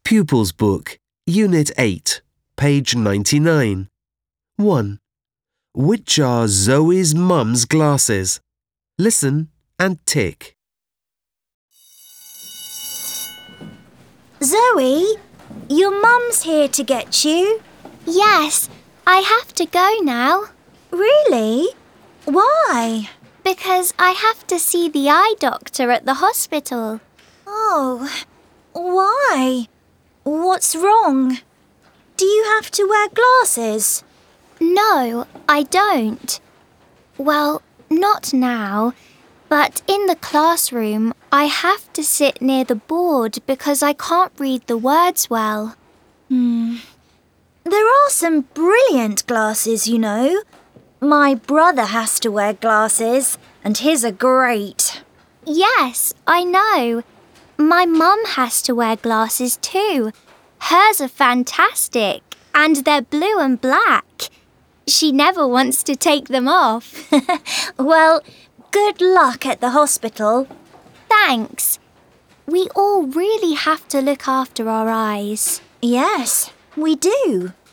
Pupils Book, Unit 8, page 99. 1. Which are Zoe's mum's glasses? Listen and tick. Zoe, your mum's here to get you. Yes, I have to go now. Really? Why? Because I have to see the eye doctor at the hospital. Oh, why? What's wrong? Do you have to wear glasses? No, I don't. Well, not now, but in the classroom I have to sit near the board because I can't read the words well. There are some brilliant glasses, you know. My brother has to wear glasses, and his are great. Yes, I know. My mum has to wear glasses too. Hers are fantastic, and they're blue and black. She never wants to take them off. Well, good luck at the hospital. Thanks. We all really have to look after our eyes. Yes, we do.